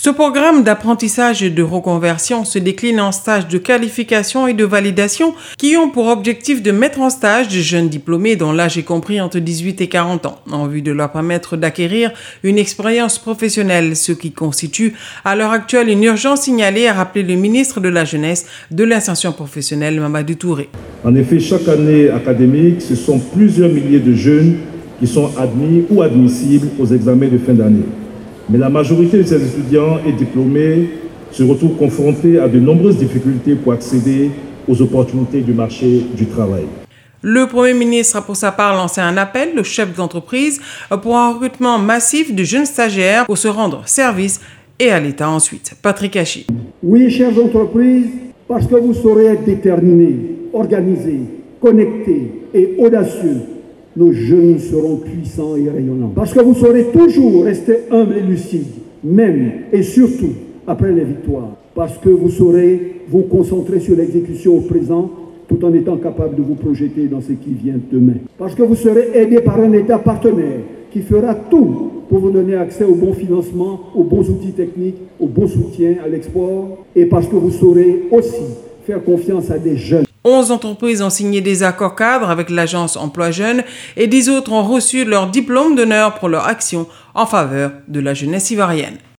Ce programme d'apprentissage et de reconversion se décline en stages de qualification et de validation qui ont pour objectif de mettre en stage de jeunes diplômés dont l'âge est compris entre 18 et 40 ans, en vue de leur permettre d'acquérir une expérience professionnelle, ce qui constitue à l'heure actuelle une urgence signalée, a rappelé le ministre de la Jeunesse, de l'Insertion professionnelle, Mamadou Touré. En effet, chaque année académique, ce sont plusieurs milliers de jeunes qui sont admis ou admissibles aux examens de fin d'année. Mais la majorité de ces étudiants et diplômés se retrouvent confrontés à de nombreuses difficultés pour accéder aux opportunités du marché du travail. Le Premier ministre a pour sa part lancé un appel aux chefs d'entreprise pour un recrutement massif de jeunes stagiaires pour se rendre service et à l'État ensuite. Patrick Hachi. Oui, chefs d'entreprise, parce que vous saurez être déterminés, organisés, connectés et audacieux, nos jeunes seront puissants et rayonnants. Parce que vous saurez toujours rester humbles et lucides, même et surtout après les victoires. Parce que vous saurez vous concentrer sur l'exécution au présent, tout en étant capable de vous projeter dans ce qui vient demain. Parce que vous serez aidé par un État partenaire qui fera tout pour vous donner accès au bon financement, aux bons outils techniques, au bon soutien à l'export. Et parce que vous saurez aussi faire confiance à des jeunes. 11 entreprises ont signé des accords cadres avec l'agence Emploi Jeunes et 10 autres ont reçu leur diplôme d'honneur pour leur action en faveur de la jeunesse ivoirienne.